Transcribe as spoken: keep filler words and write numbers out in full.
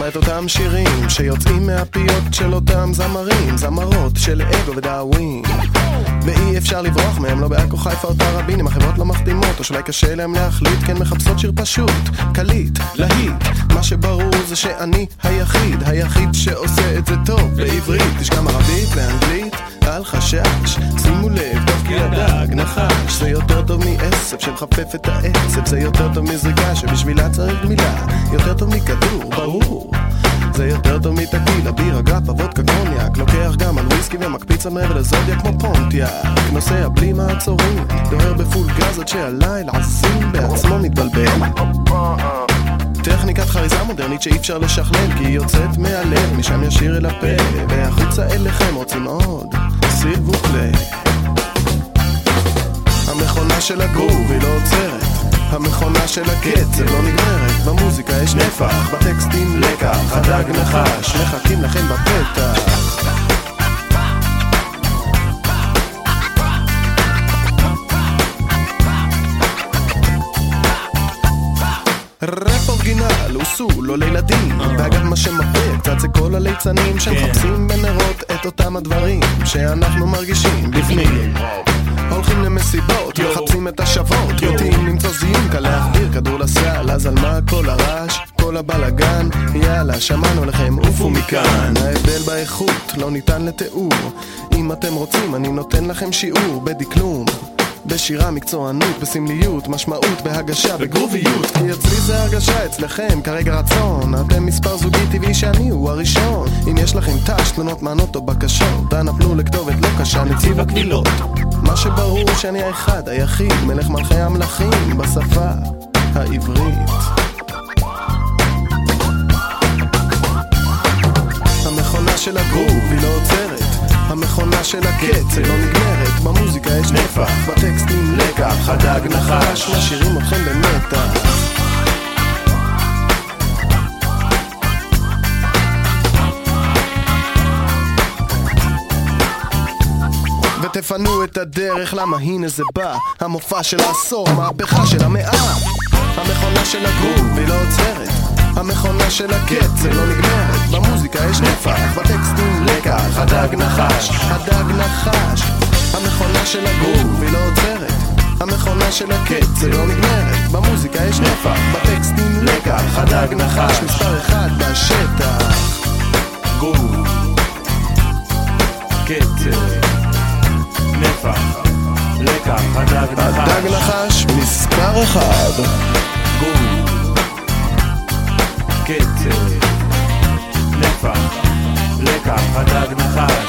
שומע את אותם שירים שיוצאים מהפיות של אותם זמרים, זמרות של אגו ודאווין, ואי אפשר לברוח מהם, לא בעכו חיפה או תראבין. אם החברות לא מחתימות או שאולי קשה להם להחליט, כן מחפשות שיר פשוט, קליט, להיט. מה שברור זה שאני היחיד, היחיד שעושה את זה טוב בעברית. יש גם ערבית ואנגלית, אל חשש, שימו לב, טוב כי הדג נחש. זה יותר טוב מעשב שמחפף את העצב, זה יותר טוב מזריקה שבשבילה צריך מילה, יותר טוב מכדור, ברור. זה יותר טוב מטקילה, בירה, גרפה, וודקה, קוניאק. לוקח גם על וויסקי ומקפיץ המעבר לזודיה כמו פונטיאק. נוסע בלי מעצורים, דוהר בפול גז עד שהלילה עזים בעצמו מתבלבל. טכניקת חריזה מודרנית שאי אפשר לשכלל, כי היא יוצאת מהלב, משם ישיר אל הפה. והחוצה אליכם רוצים עוד, סיל ופלי. המכונה של הגרוב היא לא עוצרת, המכונה של הקצב לא נגמרת. במוזיקה יש נפח, בטקסטים לקח, הדג נחש, מחכים לכם בפתח. רפ אורגינל הוא סול לא לילדים, ואגב מה שמפריע קצת זה כל הליצנים שמחפשים בנרות את אותם הדברים שאנחנו מרגישים בפנים. הולכים למסיבות, מחפשים את השוות, רוצים למצוא זיון, קל להחדיר כדור לסל. אז על מה כל הרעש, כל הבלגן? יאללה, שמענו לכם, עופו מכאן. ההבדל באיכות לא ניתן לתיאור, אם אתם רוצים אני נותן לכם שיעור בדקלום, בשירה, מקצוענות, בסמליות, משמעות, בהגשה, בגרוביות. כי אצלי זה הרגשה, אצלכם כרגע רצון. אתם מספר זוגי טבעי שאני הוא הראשון. אם יש לכם תש, תלונות, מענות או בקשות, אנא פנו לכתובת לא קשה, נציב הקבילות. מה שברור שאני האחד, היחיד, מלך מלכי המלכים בשפה העברית. המכונה של הגרוב היא לא עוצרת, המכונה של הקצב לא נגמרת. במוזיקה יש נפח, בטקסטים לקח, הדג נחש, משאירים אתכם במתח. ותפנו את הדרך, למה הנה זה בא, המופע של העשור, מהפכה של המאה. המכונה של הגרוב היא לא עוצרת, המכונה של הקצב לא נגמרת. במוזיקה יש נפח, בטקסטים לקח, הדג נחש, הדג נחש. המכונה של הגרוב היא לא עוצרת, המכונה של הקצב לא נגמרת. במוזיקה יש נפח, בטקסטים לקח, הדג נחש. מספר אחד בשטח, גרוב, קצב, נפח, לקח, הדג נחש. הדג נחש מספר אחד, גרוב, קצב, נפח, לקח, הדג נחש.